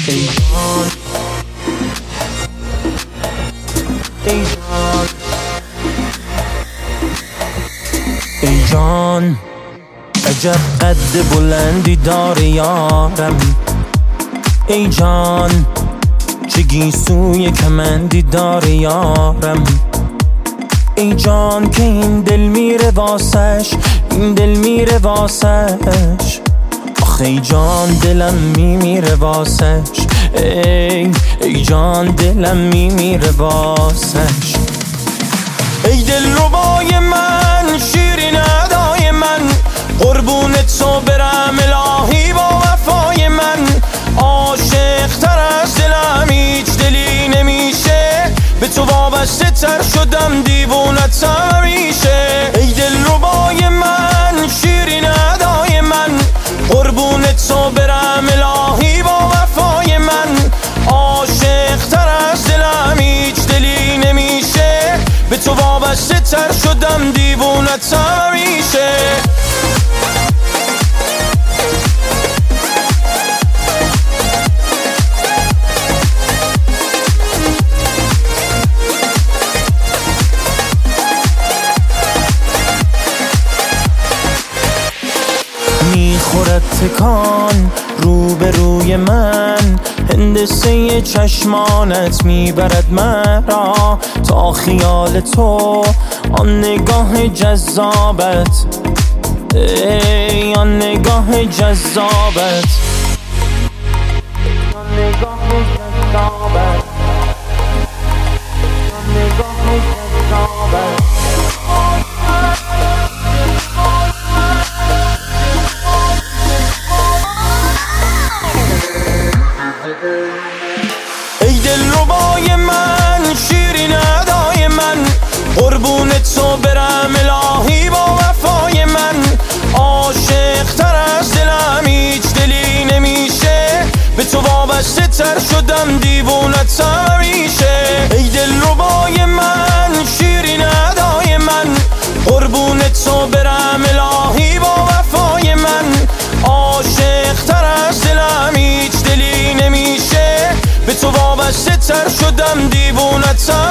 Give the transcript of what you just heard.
ای جان ای جان ای جان عجب قد بلندی داره یارم. ای جان چه گیسوی کمندی داره یارم. ای جان که این دل میره واسش، این دل میره واسش. آخه ای جان دلم میمیره واسش. ای جان دلم میمیره واسش. ای دل ربای من، شیرین ادای من، قربونت تو برم الهی با وفای من. عاشق تر از دلم هیچ دلی نمیشه، به تو وابسته تر شدم دیوونت همیشه. ای دل ربای من، شیرین ادای من، قربونت تو برم الهی با وفای من. عاشق تر از دلم هیچ دلی نمیشه، به تو وابسته تر شدم دیوونت همیشه. میخورد تکان روبروی من، هندسه چشمانت میبرد مرا تا خیال تو، آن نگاه جذابت، ای آن نگاه جذابت، آن نگاه جذابت، آن نگاه جذابت. ای دل ربای من، شیرین ادای من، قربونت تو برم الهی با وفای من. عاشق تر از دلم هیچ دلی نمیشه، به تو وابسته تر شدم دیوونت همیشه. ای دل ربای من، شیرین ادای من، قربونت تو برم الهی با وفای من. عاشق تر از دلم هیچ دلی نمیشه، به تو وابسته تر شدم دیوونت